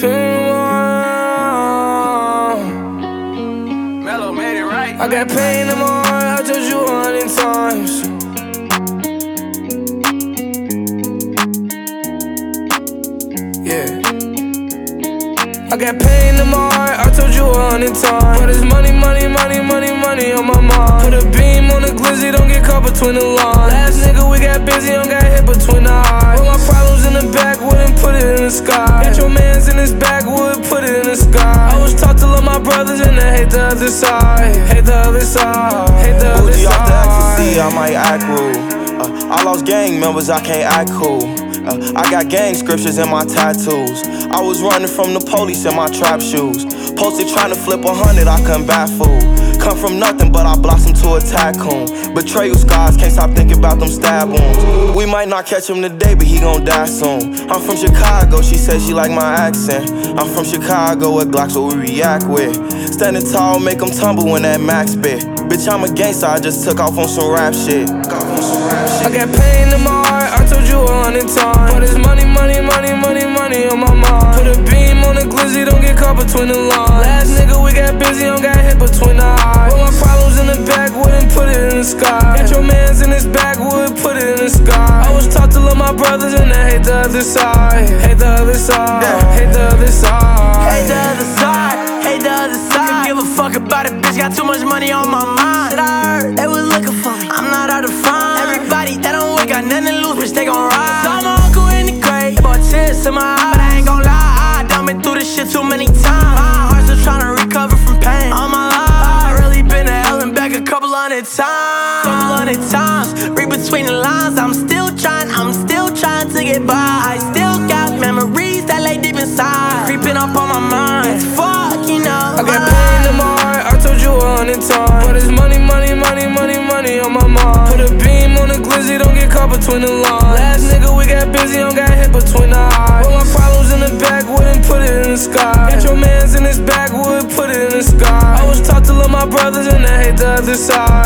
pain tomorrow. Mellow made it right. I got pain in my heart, I told you 100 times. Yeah. I got pain in my heart, I told you 100 times. But it's money, money, money, money, money on my mind. Put a beam on the glizzy, don't get caught between the lines. Last nigga we got busy, don't got hit between the eyes. Put my problems in the backwood and put it in the sky. Got your mans in his backwood, put it in the sky. I was taught to love my brothers and I hate the other side. Hate the other side, hate the other side. off the ecstasy, I might act rude. I lost gang members, I can't act cool. I got gang scriptures in my tattoos. I was running from the police in my trap shoes. Posted trying to flip 100, I couldn't bat fool. Come from nothing, but I blossomed to a tycoon. Betrayal scars, can't stop thinking about them stab wounds. We might not catch him today, but he gon' die soon. I'm from Chicago, she said she like my accent. I'm from Chicago, with Glocks what we react with. Standing tall, make them tumble when that max spit. Bitch, I'm a gangster, I just took off on some rap shit. I got pain in my heart, I told you 100 times. But it's money, money, money, money, money on my mind. Put a beam on the glizzy, don't get caught between the lines. Last nigga we got busy, don't got hit between the eyes. Put my problems in the backwood and put it in the sky. Got your mans in his backwood, put it in the sky. I was taught to love my brothers and I hate the other side. Hate the other side, hate the other side. Hate the other side, hate the other side. Couldn't give a fuck about it, bitch, got too much money on my mind. Shit, I heard they was looking for me, I'm not hard to find. Everybody that don't work got nothing to lose, bitch, they gon' ride. Saw my uncle in the grave, they bought tears in my eyes. But I ain't gon' lie, I done been through this shit too many times. My heart's still tryna recover from pain. All my life, I really been to hell and back a couple hundred times. Read between the lines, I'm still trying to get by. I still got memories that lay deep inside, creeping up on my mind. Fuck, you know. I got pain in my heart, I told you 100 times. But it's money, money, money, money, money on my mind. Put a beam on the glizzy, don't get caught between the lines. Last nigga we got busy, don't got hit between the eyes. Put my problems in the backwood and put it in the sky. Got your mans in his backwood, put it in the sky. I was taught to love my brothers and I hate the other side.